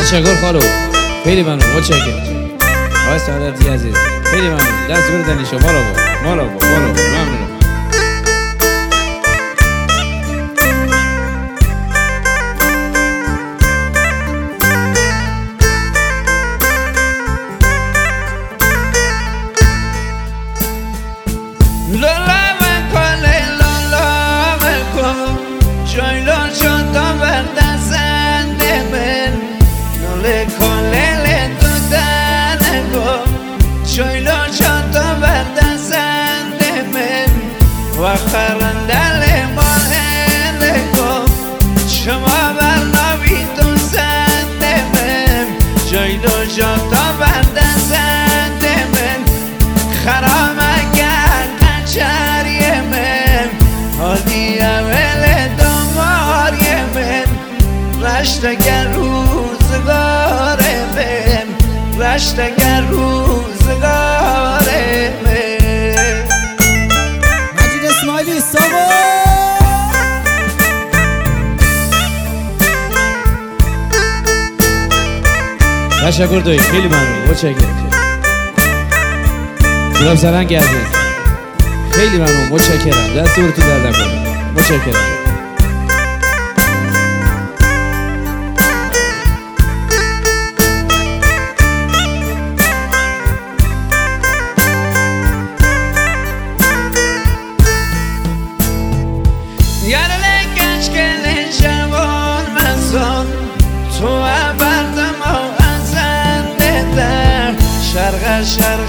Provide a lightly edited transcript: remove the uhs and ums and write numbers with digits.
تشکر خالو، خیلی ممنون، متشکرم. آقای سعادتی عزیز خیلی ممنون، دست بردنی شما مالا ممنونم. و خرندل مالکم شما برناویتون زنده من جایلو جاتا برده زنده من خرام اگر قنچری من حالی اول دماری من رشت اگر روزگار من رشت اگر روزگار من اسماعیلی ساوا تشکر دوی خیلی ممنون، متشکرم. جناب سرنگ عزیز خیلی ممنون، متشکرم. دست تو درد نکنه، متشکرم. تو بردم و ازنده در شرق